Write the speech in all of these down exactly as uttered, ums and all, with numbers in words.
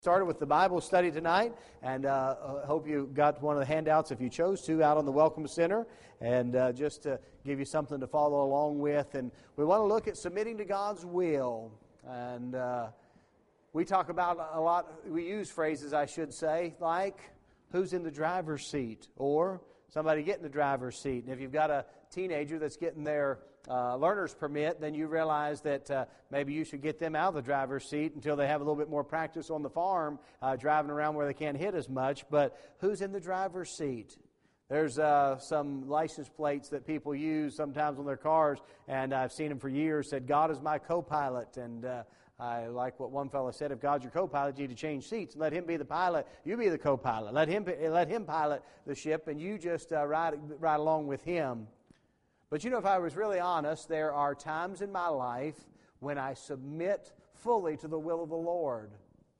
Started with the Bible study tonight, and uh, I hope you got one of the handouts, if you chose to, out on the Welcome Center, and uh, just to give you something to follow along with. And we want to look at submitting to God's will. And uh, we talk about a lot, we use phrases, I should say, like, who's in the driver's seat, or somebody get in the driver's seat. And if you've got a teenager that's getting their uh, learner's permit, then you realize that uh, maybe you should get them out of the driver's seat until they have a little bit more practice on the farm, uh, driving around where they can't hit as much. But who's in the driver's seat? There's uh, some license plates that people use sometimes on their cars, and I've seen them for years, said, God is my co-pilot. And uh, I like what one fellow said, if God's your co-pilot, you need to change seats and let Him be the pilot. You be the co-pilot. Let Him let Him pilot the ship, and you just uh, ride, ride along with Him. But you know, if I was really honest, there are times in my life when I submit fully to the will of the Lord.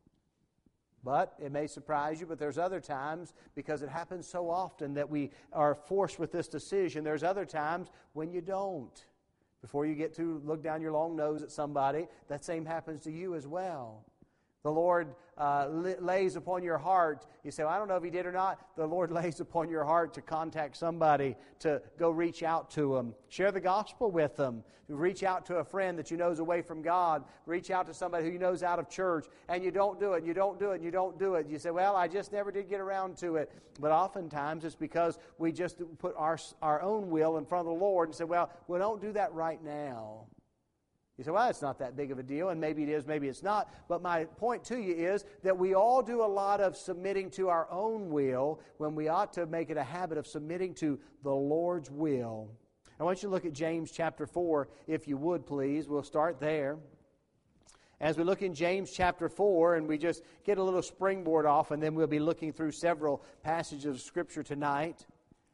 But it may surprise you, but there's other times, because it happens so often that we are forced with this decision, there's other times when you don't. Before you get to look down your long nose at somebody, that same happens to you as well. The Lord uh, lays upon your heart. You say, well, I don't know if He did or not. The Lord lays upon your heart to contact somebody, to go reach out to them. Share the gospel with them. Reach out to a friend that you know is away from God. Reach out to somebody who you know is out of church. And you don't do it, and you don't do it, and you don't do it. You say, well, I just never did get around to it. But oftentimes it's because we just put our, our own will in front of the Lord and say, well, we don't do that right now. You say, well, it's not that big of a deal, and maybe it is, maybe it's not. But my point to you is that we all do a lot of submitting to our own will when we ought to make it a habit of submitting to the Lord's will. I want you to look at James chapter four, if you would, please. We'll start there. As we look in James chapter four, and we just get a little springboard off, and then we'll be looking through several passages of Scripture tonight.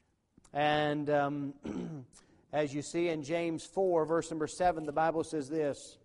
And Um, As you see in James four, verse number seven, the Bible says this: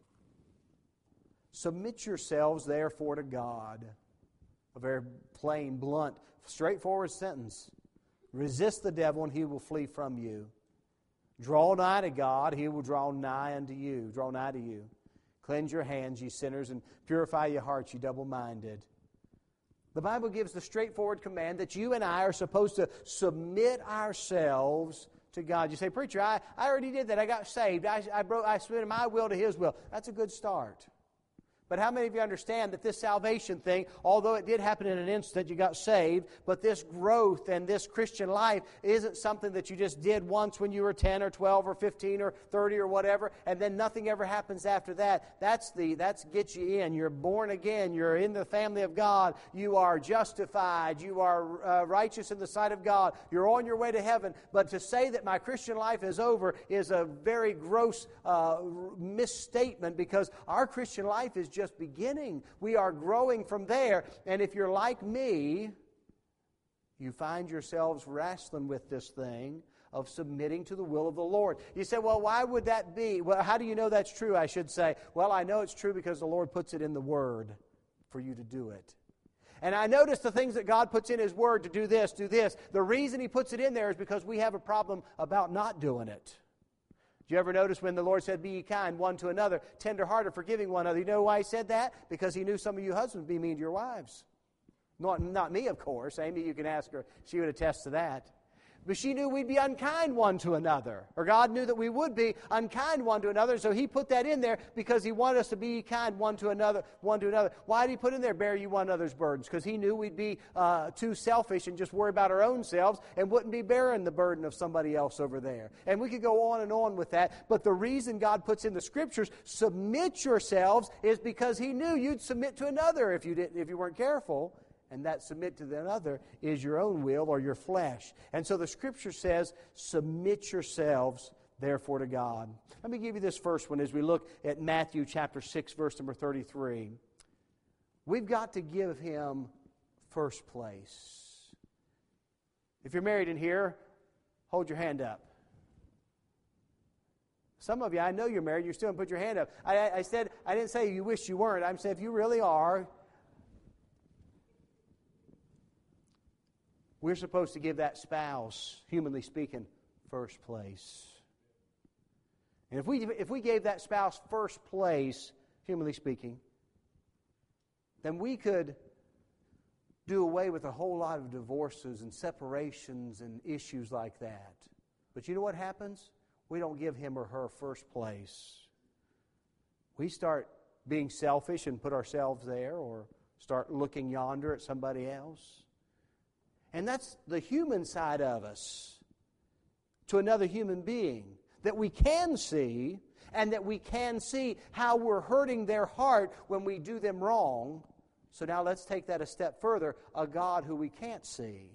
submit yourselves, therefore, to God. A very plain, blunt, straightforward sentence. Resist the devil, and he will flee from you. Draw nigh to God, He will draw nigh unto you. Draw nigh to you. Cleanse your hands, ye sinners, and purify your hearts, ye double-minded. The Bible gives the straightforward command that you and I are supposed to submit ourselves to God. You say, preacher, I, I already did that. I got saved. I, I, broke, I submitted my will to His will. That's a good start. But how many of you understand that this salvation thing, although it did happen in an instant, you got saved, but this growth and this Christian life isn't something that you just did once when you were ten or twelve or fifteen or thirty or whatever, and then nothing ever happens after that. That's the that's gets you in. You're born again. You're in the family of God. You are justified. You are uh, righteous in the sight of God. You're on your way to heaven. But to say that my Christian life is over is a very gross uh, misstatement, because our Christian life is just just beginning. We are growing from there. And if you're like me, you find yourselves wrestling with this thing of submitting to the will of the Lord. You say, well, why would that be? Well, how do you know that's true, I should say? Well, I know it's true because the Lord puts it in the Word for you to do it. And I notice the things that God puts in His Word to do this, do this. The reason He puts it in there is because we have a problem about not doing it. Do you ever notice when the Lord said, be ye kind one to another, tender-hearted, forgiving one another? You know why He said that? Because He knew some of you husbands be mean to your wives. Not, not me, of course. Amy, you can ask her. She would attest to that. But she knew we'd be unkind one to another. Or God knew that we would be unkind one to another, so He put that in there because He wanted us to be kind one to another, one to another. Why did He put in there, bear you one another's burdens? Because He knew we'd be uh, too selfish and just worry about our own selves and wouldn't be bearing the burden of somebody else over there. And we could go on and on with that. But the reason God puts in the Scriptures, submit yourselves, is because He knew you'd submit to another if you didn't, if you weren't careful. And that submit to another is your own will or your flesh. And so the Scripture says, submit yourselves, therefore, to God. Let me give you this first one as we look at Matthew chapter six, verse number thirty-three. We've got to give Him first place. If you're married in here, hold your hand up. Some of you, I know you're married, you still haven't put your hand up. I, I said, I didn't say you wish you weren't. I'm saying if you really are, we're supposed to give that spouse, humanly speaking, first place. And if we if we gave that spouse first place, humanly speaking, then we could do away with a whole lot of divorces and separations and issues like that. But you know what happens? We don't give him or her first place. We start being selfish and put ourselves there, or start looking yonder at somebody else. And that's the human side of us to another human being, that we can see, and that we can see how we're hurting their heart when we do them wrong. So now let's take that a step further, a God who we can't see.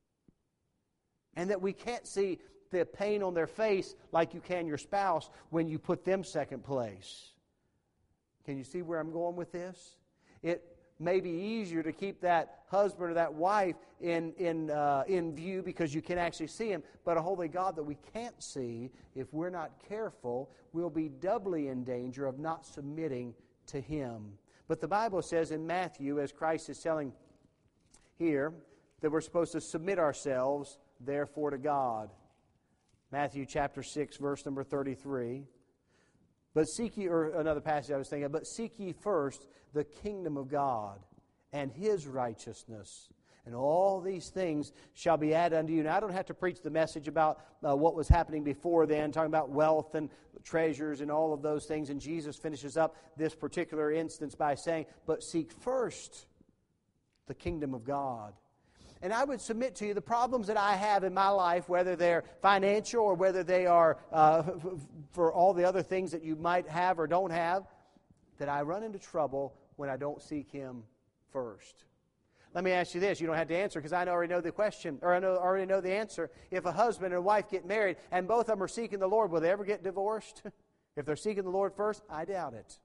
And that we can't see the pain on their face like you can your spouse when you put them second place. Can you see where I'm going with this? It may be easier to keep that husband or that wife in, in, uh, in view because you can actually see him, but a holy God that we can't see, if we're not careful, we'll be doubly in danger of not submitting to him. But the Bible says in Matthew, as Christ is telling here, that we're supposed to submit ourselves, therefore, to God. Matthew chapter six, verse number thirty-three. But seek ye, or another passage I was thinking of, but seek ye first the kingdom of God and his righteousness, and all these things shall be added unto you. Now, I don't have to preach the message about uh, what was happening before then, talking about wealth and treasures and all of those things. And Jesus finishes up this particular instance by saying, but seek first the kingdom of God. And I would submit to you the problems that I have in my life, whether they're financial or whether they are uh, for all the other things that you might have or don't have, that I run into trouble when I don't seek him first. Let me ask you this. You don't have to answer because I already know the question, or I know, already know the answer. If a husband and a wife get married and both of them are seeking the Lord, will they ever get divorced? If they're seeking the Lord first, I doubt it.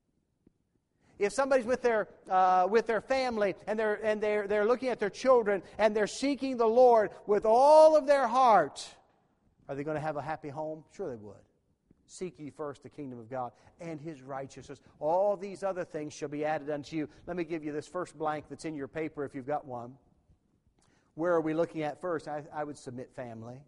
If somebody's with their uh, with their family and they're and they're they're looking at their children and they're seeking the Lord with all of their heart, are they going to have a happy home? Sure they would. Seek ye first the kingdom of God and his righteousness. All these other things shall be added unto you. Let me give you this first blank that's in your paper if you've got one. Where are we looking at first? I, I would submit family.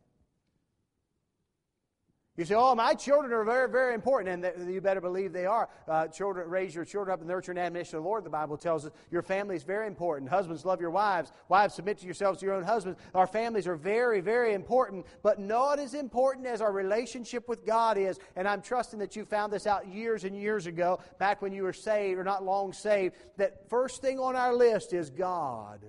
You say, oh, my children are very, very important, and you better believe they are. Uh, children, raise your children up in the nurture and admonition of the Lord, the Bible tells us. Your family is very important. Husbands, love your wives. Wives, submit to yourselves to your own husbands. Our families are very, very important, but not as important as our relationship with God is. And I'm trusting that you found this out years and years ago, back when you were saved, or not long saved, that first thing on our list is God.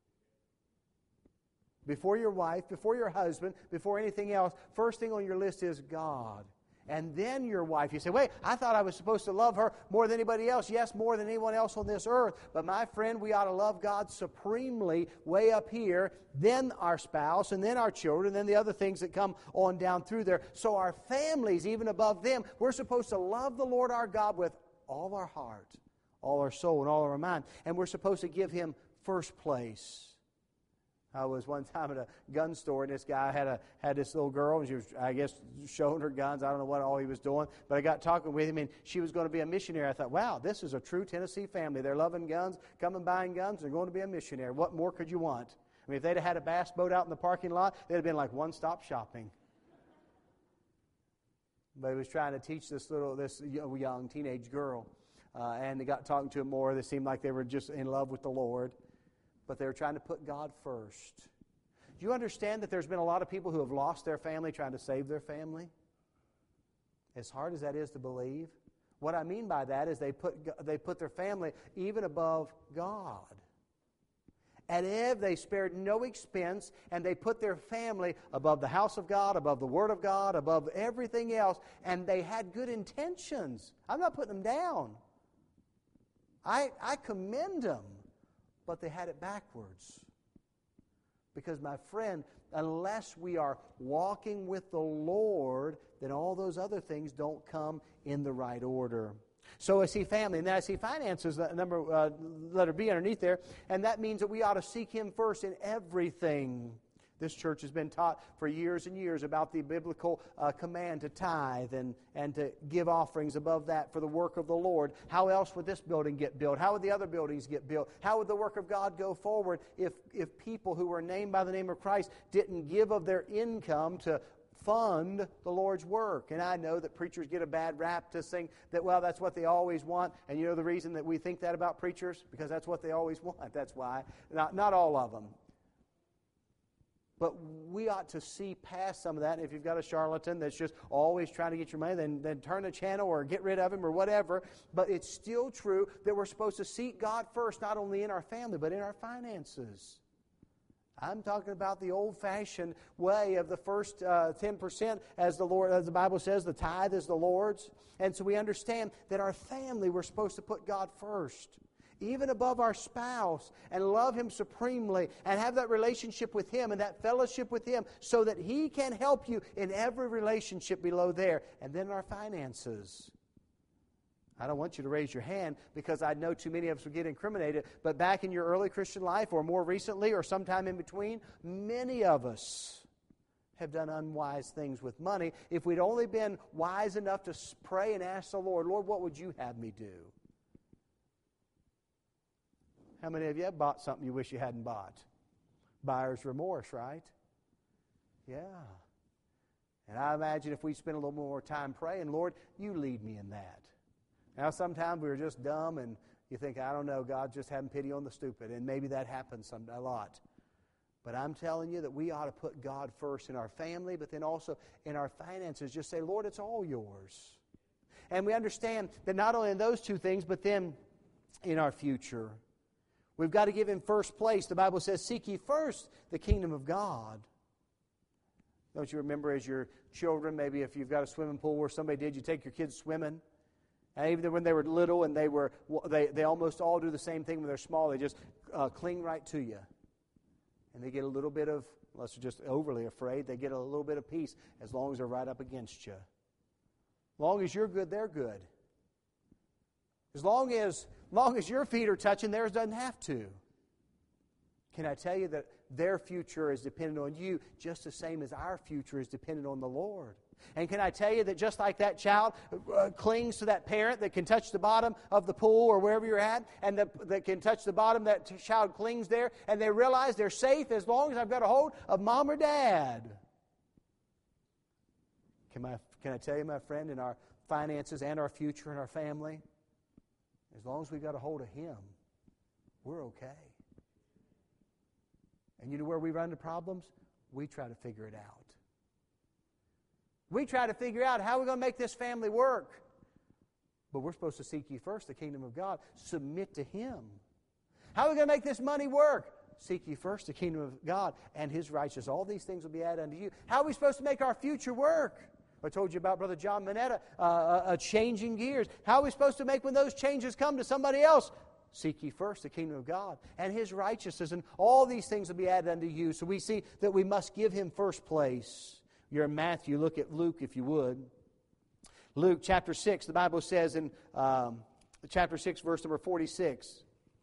Before your wife, before your husband, before anything else, first thing on your list is God. And then your wife. You say, wait, I thought I was supposed to love her more than anybody else. Yes, more than anyone else on this earth. But my friend, we ought to love God supremely way up here, then our spouse, and then our children, and then the other things that come on down through there. So our families, even above them, we're supposed to love the Lord our God with all our heart, all our soul, and all our mind. And we're supposed to give him first place. I was one time at a gun store, and this guy had a had this little girl, and she was, I guess, showing her guns. I don't know what all he was doing, but I got talking with him, and she was going to be a missionary. I thought, wow, this is a true Tennessee family. They're loving guns, coming buying guns, they're going to be a missionary. What more could you want? I mean, if they'd have had a bass boat out in the parking lot, they'd have been like one-stop shopping. But he was trying to teach this little, this young teenage girl, uh, and they got talking to him more. They seemed like they were just in love with the Lord. But they were trying to put God first. Do you understand that there's been a lot of people who have lost their family trying to save their family? As hard as that is to believe, what I mean by that is they put they put their family even above God. And if they spared no expense, and they put their family above the house of God, above the Word of God, above everything else, and they had good intentions. I'm not putting them down. I, I commend them. But they had it backwards. Because, my friend, unless we are walking with the Lord, then all those other things don't come in the right order. So I see family, and then I see finances, the number uh, letter B underneath there, and that means that we ought to seek him first in everything. This church has been taught for years and years about the biblical uh, command to tithe and, and to give offerings above that for the work of the Lord. How else would this building get built? How would the other buildings get built? How would the work of God go forward if, if people who were named by the name of Christ didn't give of their income to fund the Lord's work. And I know that preachers get a bad rap to think that, well, that's what they always want. And you know the reason that we think that about preachers? Because that's what they always want. That's why. Not, not all of them. But we ought to see past some of that. If you've got a charlatan that's just always trying to get your money, then, then turn the channel or get rid of him or whatever. But it's still true that we're supposed to seek God first, not only in our family, but in our finances. I'm talking about the old-fashioned way of the first uh, ten percent, as the Lord, as the Bible says, the tithe is the Lord's. And so we understand that our family, we're supposed to put God first, even above our spouse, and love Him supremely, and have that relationship with Him and that fellowship with Him so that He can help you in every relationship below there. And then our finances. I don't want you to raise your hand because I know too many of us will get incriminated, but back in your early Christian life or more recently or sometime in between, many of us have done unwise things with money. If we'd only been wise enough to pray and ask the Lord, Lord, what would you have me do? How many of you have bought something you wish you hadn't bought? Buyer's remorse, right? Yeah. And I imagine if we spend a little more time praying, Lord, you lead me in that. Now, sometimes we were just dumb and you think, I don't know, God's just having pity on the stupid. And maybe that happens some, a lot. But I'm telling you that we ought to put God first in our family, but then also in our finances. Just say, Lord, it's all yours. And we understand that not only in those two things, but then in our future. We've got to give Him first place. The Bible says, seek ye first the kingdom of God. Don't you remember as your children, maybe if you've got a swimming pool where somebody did, you take your kids swimming? And even when they were little and they were, they, they almost all do the same thing when they're small. They just uh, cling right to you. And they get a little bit of, unless they're just overly afraid, they get a little bit of peace as long as they're right up against you. As long as you're good, they're good. As long as, long as your feet are touching, theirs doesn't have to. Can I tell you that their future is dependent on you just the same as our future is dependent on the Lord? And can I tell you that just like that child uh, clings to that parent that can touch the bottom of the pool or wherever you're at, and the, that can touch the bottom, that t- child clings there, and they realize they're safe as long as I've got a hold of mom or dad. Can, my, can I tell you, my friend, in our finances and our future and our family, as long as we've got a hold of Him, we're okay. And you know where we run into problems? We try to figure it out. We try to figure out how we're going to make this family work. But we're supposed to seek ye first the kingdom of God. Submit to Him. How are we going to make this money work? Seek ye first the kingdom of God and His righteousness. All these things will be added unto you. How are we supposed to make our future work? I told you about Brother John Minetta, uh, uh, changing gears. How are we supposed to make when those changes come to somebody else? Seek ye first the kingdom of God and His righteousness, and all these things will be added unto you. So we see that we must give Him first place. You're in Matthew. Look at Luke if you would. Luke chapter six, the Bible says in um, chapter six, verse number forty-six.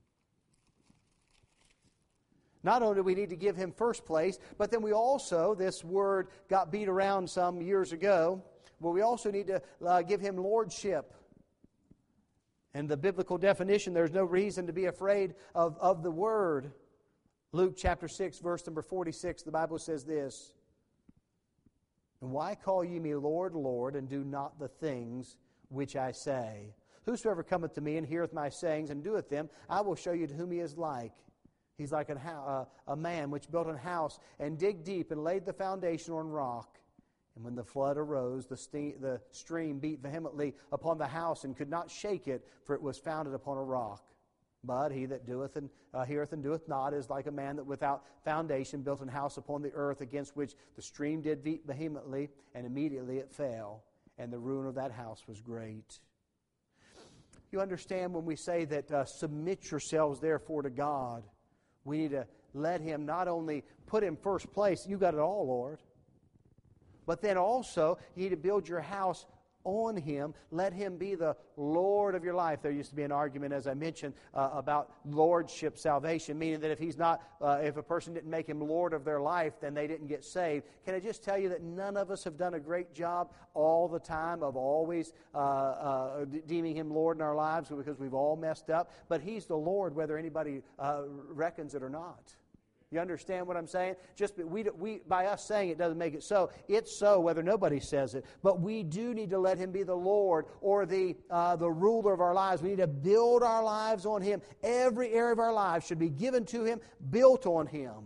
Not only do we need to give Him first place, but then we also, this word got beat around some years ago, but we also need to uh, give Him lordship. And the biblical definition, there's no reason to be afraid of, of the word. Luke chapter six, verse number forty-six, the Bible says this. And why call ye me Lord, Lord, and do not the things which I say? Whosoever cometh to me and heareth my sayings and doeth them, I will show you to whom he is like. He's like a, uh, a man which built an house and digged deep and laid the foundation on rock. And when the flood arose, the, ste- the stream beat vehemently upon the house and could not shake it, for it was founded upon a rock. But he that doeth and uh, heareth and doeth not is like a man that without foundation built an house upon the earth, against which the stream did beat vehemently, and immediately it fell, and the ruin of that house was great. You understand when we say that uh, submit yourselves therefore to God, we need to let Him not only put Him first place, you got it all, Lord, but then also you need to build your house on Him. Let Him be the Lord of your life. There used to be an argument, as I mentioned, uh, about lordship salvation, meaning that if He's not, uh, if a person didn't make Him Lord of their life, then they didn't get saved. Can I just tell you that none of us have done a great job all the time of always uh, uh, deeming Him Lord in our lives, because we've all messed up. But He's the Lord, whether anybody uh, reckons it or not. You understand what I'm saying? Just we, we by us saying it doesn't make it so. It's so whether nobody says it. But we do need to let Him be the Lord or the uh, the ruler of our lives. We need to build our lives on Him. Every area of our lives should be given to Him, built on Him.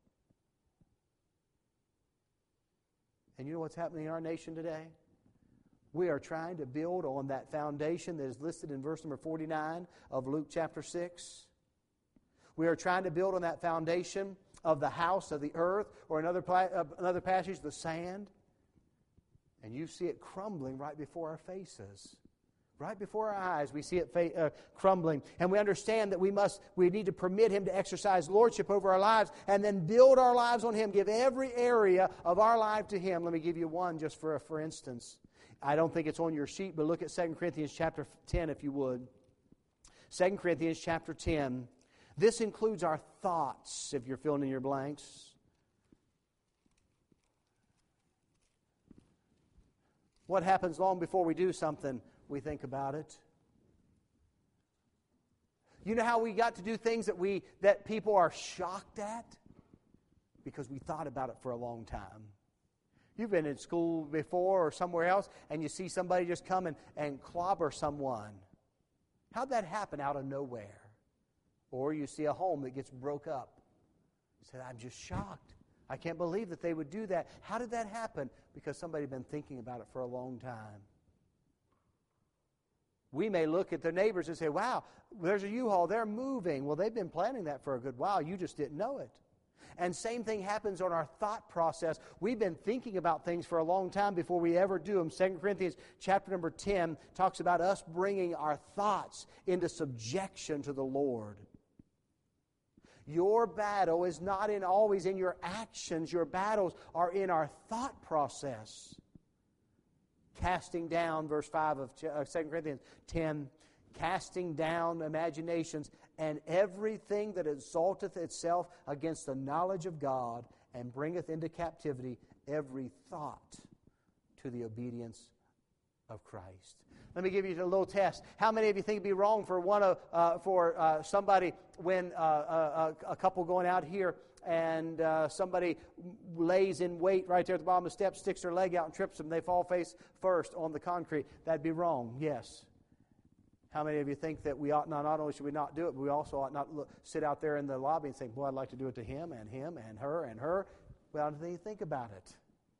And you know what's happening in our nation today? We are trying to build on that foundation that is listed in verse number forty-nine of Luke chapter six. We are trying to build on that foundation of the house of the earth, or another, uh, another passage, the sand. And you see it crumbling right before our faces. Right before our eyes, we see it fa- uh, crumbling. And we understand that we must, we need to permit Him to exercise lordship over our lives and then build our lives on Him. Give every area of our life to Him. Let me give you one just for, for instance. I don't think it's on your sheet, but look at Second Corinthians chapter ten if you would. Second Corinthians chapter ten. This includes our thoughts, if you're filling in your blanks. What happens long before we do something? We think about it. You know how we got to do things that we that people are shocked at? Because we thought about it for a long time. You've been in school before or somewhere else, and you see somebody just come and, and clobber someone. How'd that happen out of nowhere? Or you see a home that gets broke up. You say, I'm just shocked. I can't believe that they would do that. How did that happen? Because somebody had been thinking about it for a long time. We may look at their neighbors and say, wow, there's a U-Haul, they're moving. Well, they've been planning that for a good while. You just didn't know it. And same thing happens on our thought process. We've been thinking about things for a long time before we ever do them. Second Corinthians chapter number ten talks about us bringing our thoughts into subjection to the Lord. Your battle is not in always in your actions. Your battles are in our thought process. Casting down, verse five of Second Corinthians ten, casting down imaginations and everything that exalteth itself against the knowledge of God, and bringeth into captivity every thought to the obedience of Christ. Let me give you a little test. How many of you think it'd be wrong for one of uh, for uh, somebody when uh, a, a couple going out here and uh, somebody lays in wait right there at the bottom of the steps, sticks their leg out and trips them, they fall face first on the concrete? That'd be wrong. Yes. How many of you think that we ought not, not only should we not do it, but we also ought not look, sit out there in the lobby and think, boy, I'd like to do it to him and him and her and her? Well, I don't think you think about it.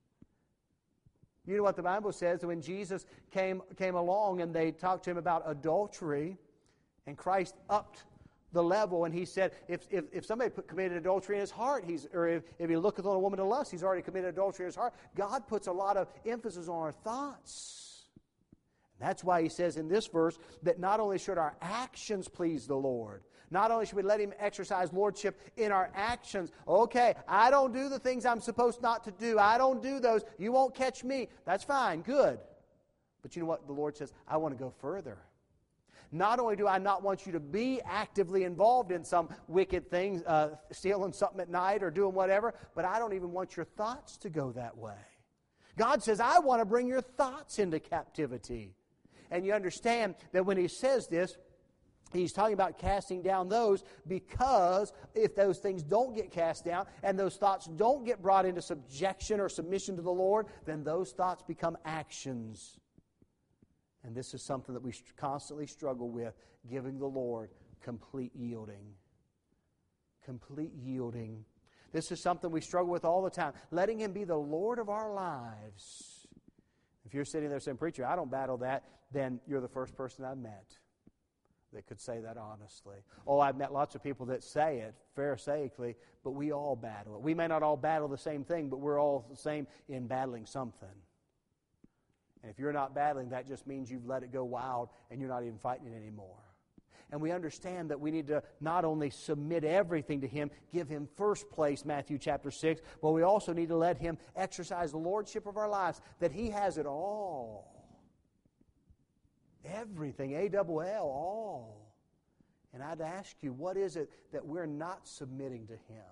You know what the Bible says? When Jesus came came along and they talked to him about adultery, and Christ upped the level, and he said, if if, if somebody put, committed adultery in his heart, he's or if, if he looketh on a woman to lust, he's already committed adultery in his heart. God puts a lot of emphasis on our thoughts. That's why he says in this verse that not only should our actions please the Lord, not only should we let Him exercise lordship in our actions. Okay, I don't do the things I'm supposed not to do. I don't do those. You won't catch me. That's fine, good. But you know what the Lord says? I want to go further. Not only do I not want you to be actively involved in some wicked thing, uh, stealing something at night or doing whatever, but I don't even want your thoughts to go that way. God says, I want to bring your thoughts into captivity. And you understand that when He says this, He's talking about casting down those, because if those things don't get cast down and those thoughts don't get brought into subjection or submission to the Lord, then those thoughts become actions. And this is something that we constantly struggle with, giving the Lord complete yielding. Complete yielding. This is something we struggle with all the time, letting Him be the Lord of our lives. If you're sitting there saying, preacher, I don't battle that, then you're the first person I've met that could say that honestly. Oh, I've met lots of people that say it pharisaically, but we all battle it. We may not all battle the same thing, but we're all the same in battling something. And if you're not battling, that just means you've let it go wild and you're not even fighting it anymore. And we understand that we need to not only submit everything to Him, give Him first place, Matthew chapter six, but we also need to let Him exercise the lordship of our lives, that He has it all. Everything, A double L, all. And I'd ask you, what is it that we're not submitting to Him?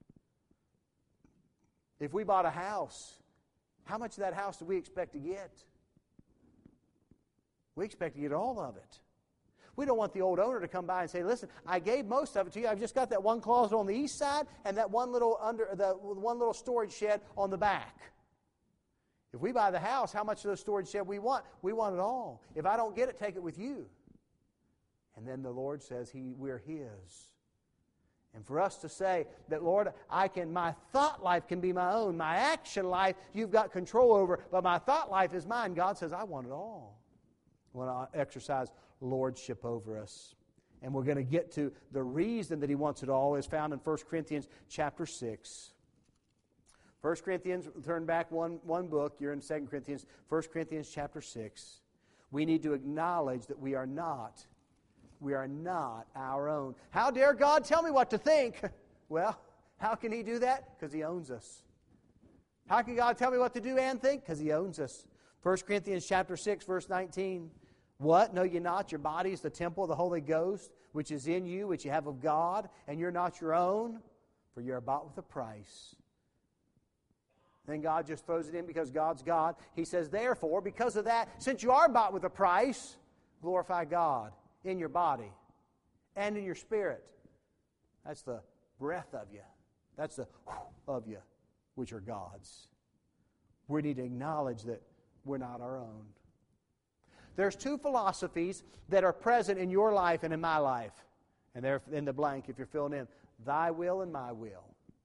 If we bought a house, how much of that house do we expect to get? We expect to get all of it. We don't want the old owner to come by and say, listen, I gave most of it to you. I've just got that one closet on the east side and that one little under the one little storage shed on the back. If we buy the house, how much of those storage shed we want? We want it all. If I don't get it, take it with you. And then the Lord says he, we're His. And for us to say that, Lord, I can, my thought life can be my own. My action life, you've got control over. But my thought life is mine. God says, I want it all. I want to exercise lordship over us. And we're going to get to the reason that He wants it all is found in First Corinthians chapter six. First Corinthians, turn back one, one book. You're in Second Corinthians. First Corinthians chapter six. We need to acknowledge that we are not, we are not our own. How dare God tell me what to think? Well, how can He do that? Because He owns us. How can God tell me what to do and think? Because He owns us. First Corinthians chapter six, verse nineteen. What? Know ye not your body is the temple of the Holy Ghost, which is in you, which you have of God, and you're not your own, for you're bought with a price. Then God just throws it in because God's God. He says, therefore, because of that, since you are bought with a price, glorify God in your body and in your spirit. That's the breath of you. That's the of you, which are God's. We need to acknowledge that we're not our own. There's two philosophies that are present in your life and in my life. And they're in the blank if you're filling in. Thy will and my will.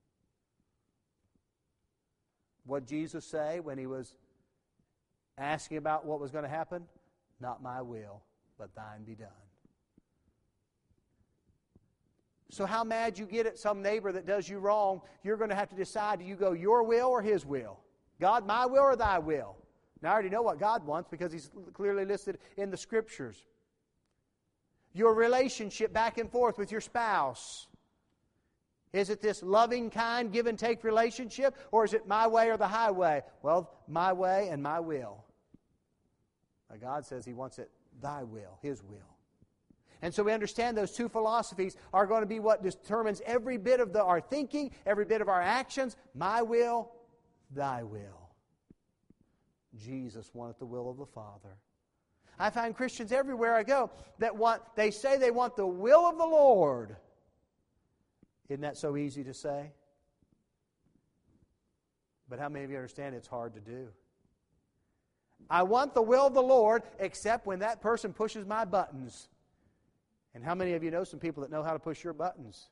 What did Jesus say when He was asking about what was going to happen? Not my will, but thine be done. So how mad you get at some neighbor that does you wrong, you're going to have to decide, do you go your will or his will? God, my will or thy will? Now I already know what God wants because He's clearly listed in the Scriptures. Your relationship back and forth with your spouse. Is it this loving, kind, give and take relationship? Or is it my way or the highway? Well, my way and my will. Now God says He wants it thy will, His will. And so we understand those two philosophies are going to be what determines every bit of the, our thinking, every bit of our actions. My will, thy will. Jesus wanted the will of the Father. I find Christians everywhere I go that want, they say they want the will of the Lord. Isn't that so easy to say? But how many of you understand it's hard to do? I want the will of the Lord, except when that person pushes my buttons. And how many of you know some people that know how to push your buttons?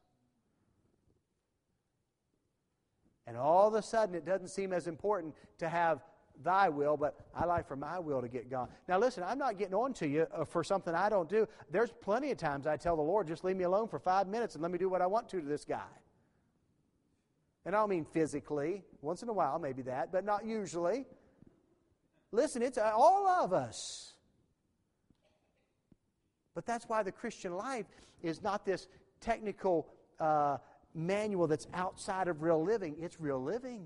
And all of a sudden it doesn't seem as important to have thy will, but I like for my will to get gone. Now listen, I'm not getting on to you for something I don't do. There's plenty of times I tell the Lord, just leave me alone for five minutes and let me do what I want to to this guy. And I don't mean physically. Once in a while, maybe that, but not usually. Listen, it's all of us. But that's why the Christian life is not this technical uh, manual that's outside of real living. It's real living.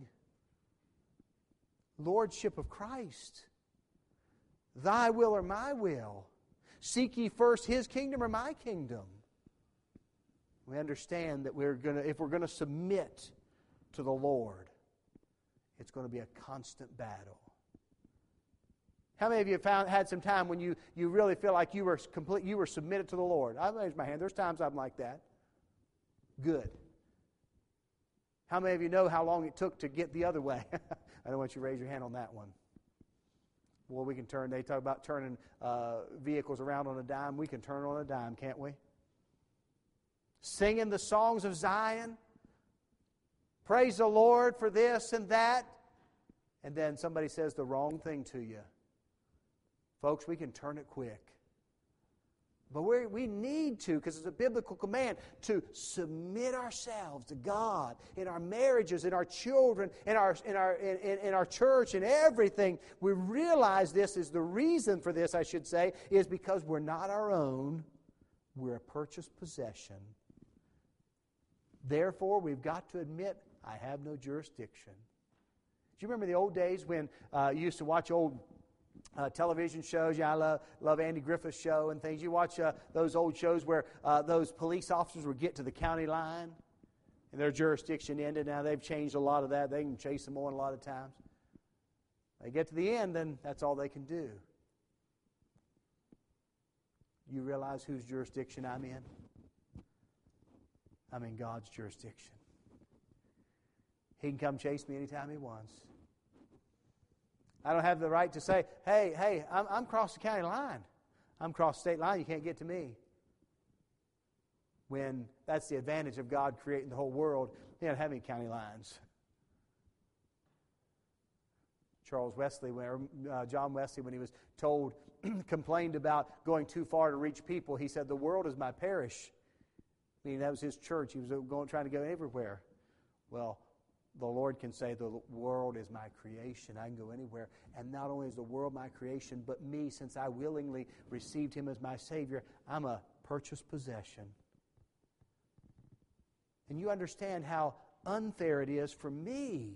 Lordship of Christ. Thy will or my will. Seek ye first His kingdom or my kingdom. We understand that we're going to, if we're going to submit to the Lord, it's going to be a constant battle. How many of you have found, had some time when you, you really feel like you were complete, you were submitted to the Lord? I raise my hand. There's times I'm like that. Good. How many of you know how long it took to get the other way? I don't want you to raise your hand on that one. Well, we can turn, they talk about turning uh, vehicles around on a dime. We can turn on a dime, can't we? Singing the songs of Zion. Praise the Lord for this and that. And then somebody says the wrong thing to you. Folks, we can turn it quick. But we we need to, because it's a biblical command, to submit ourselves to God in our marriages, in our children, in our in our in, in our church, in everything. We realize this is the reason for this, I should say, is because we're not our own. We're a purchased possession. Therefore, we've got to admit, I have no jurisdiction. Do you remember the old days when uh, you used to watch old Uh, television shows? Yeah, I love, love Andy Griffith's show and things. You watch uh, those old shows where uh, those police officers would get to the county line and their jurisdiction ended. Now they've changed a lot of that. They can chase them on a lot of times. They get to the end, then that's all they can do. You realize whose jurisdiction I'm in? I'm in God's jurisdiction. He can come chase me anytime He wants. I don't have the right to say, hey, hey, I'm, I'm across the county line. I'm across the state line. You can't get to me. When that's the advantage of God creating the whole world. He doesn't have any county lines. Charles Wesley, or uh, John Wesley, when he was told, complained about going too far to reach people, he said, the world is my parish. I mean, that was his church. He was going, trying to go everywhere. Well, the Lord can say, the world is my creation. I can go anywhere. And not only is the world my creation, but me, since I willingly received Him as my Savior, I'm a purchased possession. And you understand how unfair it is for me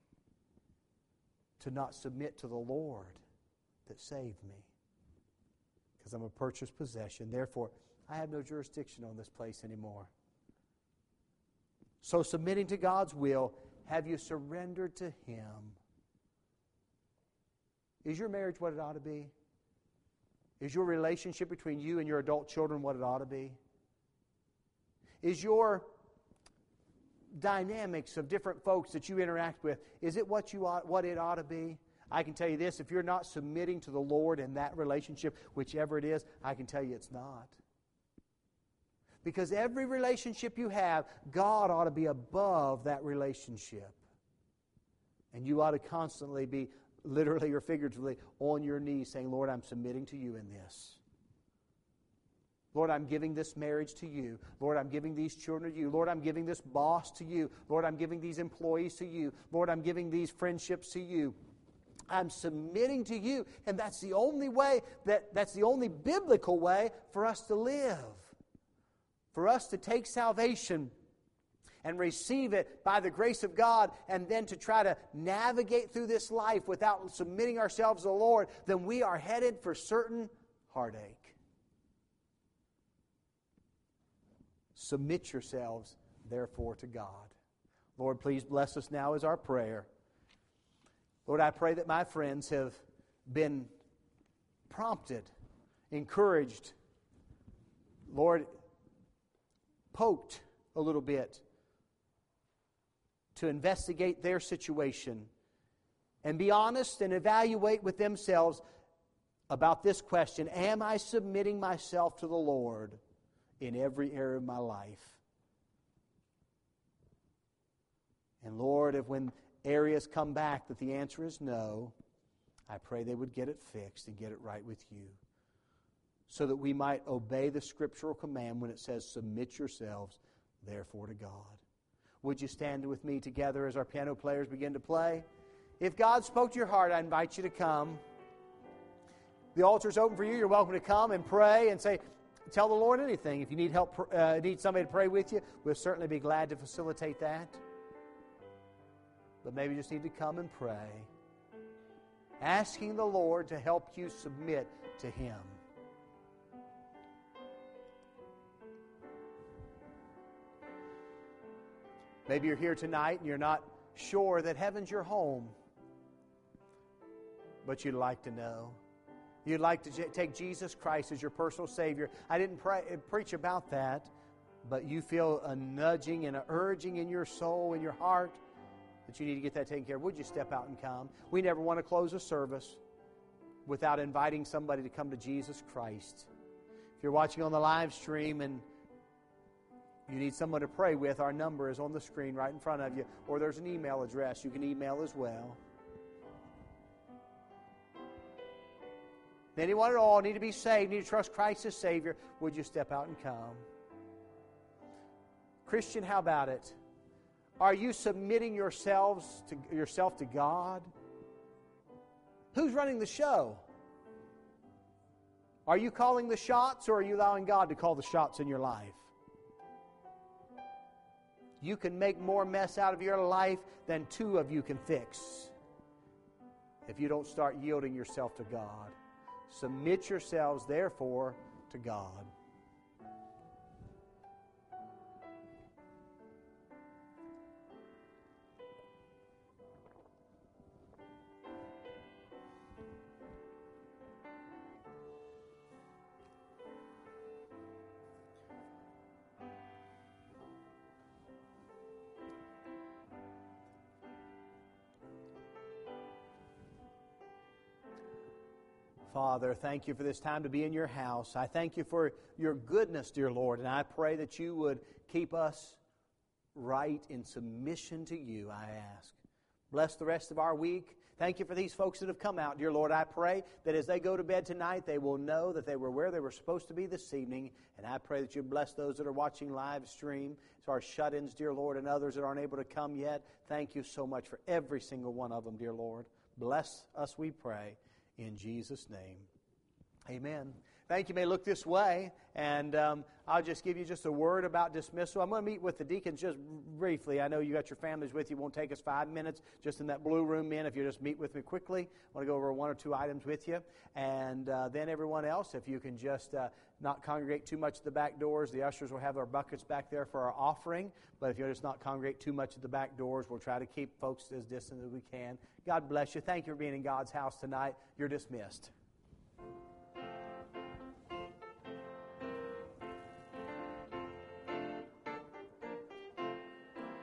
to not submit to the Lord that saved me. Because I'm a purchased possession. Therefore, I have no jurisdiction on this place anymore. So submitting to God's will, have you surrendered to Him? Is your marriage what it ought to be? Is your relationship between you and your adult children what it ought to be? Is your dynamics of different folks that you interact with, is it what you ought, what it ought to be? I can tell you this, if you're not submitting to the Lord in that relationship, whichever it is, I can tell you it's not. Because every relationship you have, God ought to be above that relationship. And you ought to constantly be, literally or figuratively, on your knees saying, Lord, I'm submitting to You in this. Lord, I'm giving this marriage to You. Lord, I'm giving these children to You. Lord, I'm giving this boss to You. Lord, I'm giving these employees to You. Lord, I'm giving these friendships to You. I'm submitting to You. And that's the only way, that, that's the only biblical way for us to live. For us to take salvation and receive it by the grace of God, and then to try to navigate through this life without submitting ourselves to the Lord, then we are headed for certain heartache. Submit yourselves, therefore, to God. Lord, please bless us now as our prayer. Lord, I pray that my friends have been prompted, encouraged, Lord, poked a little bit to investigate their situation and be honest and evaluate with themselves about this question: am I submitting myself to the Lord in every area of my life? And Lord, if when areas come back that the answer is no, I pray they would get it fixed and get it right with You, so that we might obey the scriptural command when it says, submit yourselves, therefore, to God. Would you stand with me together as our piano players begin to play? If God spoke to your heart, I invite you to come. The altar's open for you. You're welcome to come and pray and say, tell the Lord anything. If you need help, uh, need somebody to pray with you, we'll certainly be glad to facilitate that. But maybe you just need to come and pray, asking the Lord to help you submit to Him. Maybe you're here tonight and you're not sure that heaven's your home, but you'd like to know. You'd like to j- take Jesus Christ as your personal Savior. I didn't pray, preach about that, but you feel a nudging and an urging in your soul, in your heart, that you need to get that taken care of. Would you step out and come? We never want to close a service without inviting somebody to come to Jesus Christ. If you're watching on the live stream and you need someone to pray with, our number is on the screen right in front of you, or there's an email address you can email as well. Anyone at all need to be saved, need to trust Christ as Savior, would you step out and come? Christian, how about it? Are you submitting yourselves to yourself to God? Who's running the show? Are you calling the shots, or are you allowing God to call the shots in your life? You can make more mess out of your life than two of you can fix if you don't start yielding yourself to God. Submit yourselves, therefore, to God. Father, thank you for this time to be in your house. I thank you for your goodness, dear Lord, and I pray that you would keep us right in submission to you, I ask. Bless the rest of our week. Thank you for these folks that have come out. Dear Lord, I pray that as they go to bed tonight, they will know that they were where they were supposed to be this evening. And I pray that you bless those that are watching live stream, as our shut-ins, dear Lord, and others that aren't able to come yet. Thank you so much for every single one of them, dear Lord. Bless us, we pray, in Jesus' name. Amen. Thank you. You may look this way, and um, I'll just give you just a word about dismissal. I'm going to meet with the deacons just briefly. I know you got your families with you. It won't take us five minutes just in that blue room, men. If you just meet with me quickly, I want to go over one or two items with you. And uh, then everyone else, if you can just uh, not congregate too much at the back doors. The ushers will have our buckets back there for our offering. But if you'll just not congregate too much at the back doors, we'll try to keep folks as distant as we can. God bless you. Thank you for being in God's house tonight. You're dismissed.